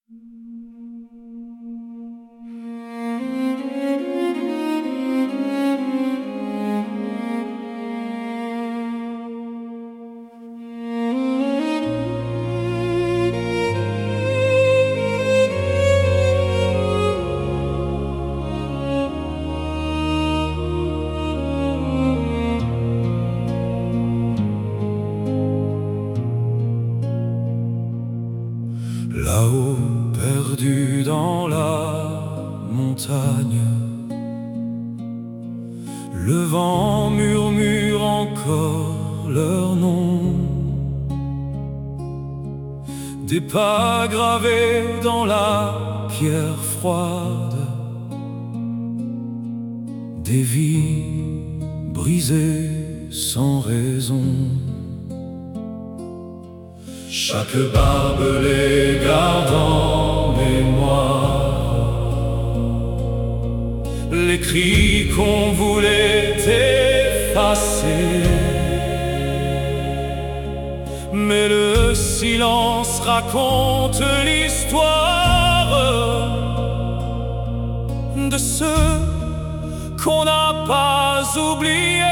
Là-haut, perdu dans la montagne, le vent murmure encore leur nom. Des pas gravés dans la pierre froide, des vies brisées sans raison. Chaque barbelé garde en mémoire les cris qu'on voulait effacer, mais le silence raconte l'histoire de ceux qu'on n'a pas oubliés.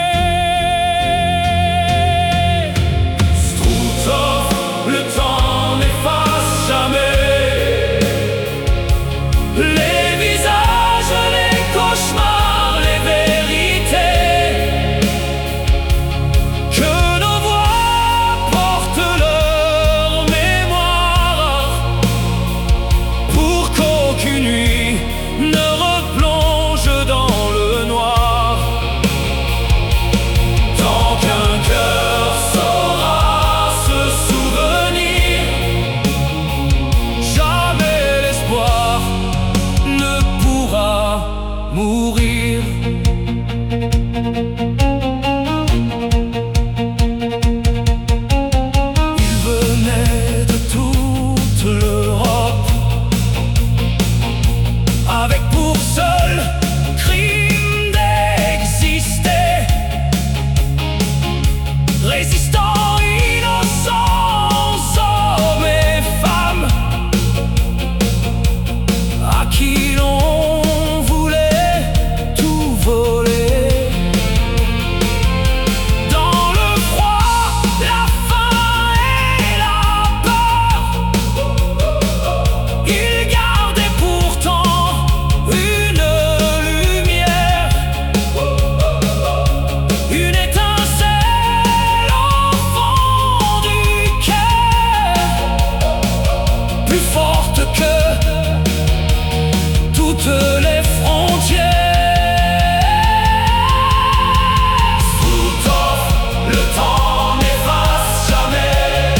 Le temps n'efface jamais les visages, les cauchemars, les vérités. Que nos voix portent leur mémoire, pour qu'aucune nuit ne replonge dans le noir. Tant qu'un cœur saura se souvenir, jamais l'espoir ne pourra mourir. Ils venaient de toute l'Europe, avec pour seul crime d'exister. Résistants, innocents, hommes et femmes, à qui l'on voulait tout voler. Dans le froid, la faim et la peur, ils gardaient pourtant une lumière, une étincelle enfant du cœur, plus forte que toutes les frontières. Le temps n'efface jamais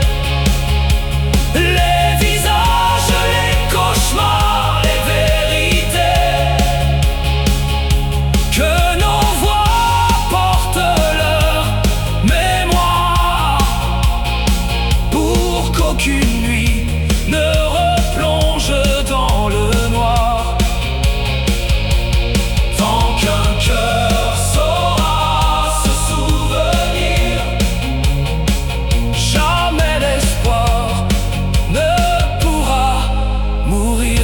les visages, les cauchemars, les vérités. Que nos voix portent leur mémoire, pour qu'aucune nuit ne replonge dans le noir. Tant qu'un cœur saura se souvenir, jamais l'espoir ne pourra mourir.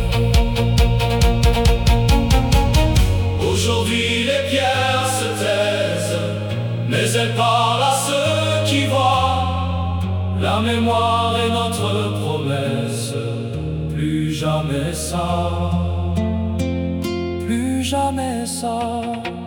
Aujourd'hui les pierres se taisent, mais elles parlent à ceux qui voient. La mémoire est notre promesse, plus jamais ça, plus jamais ça.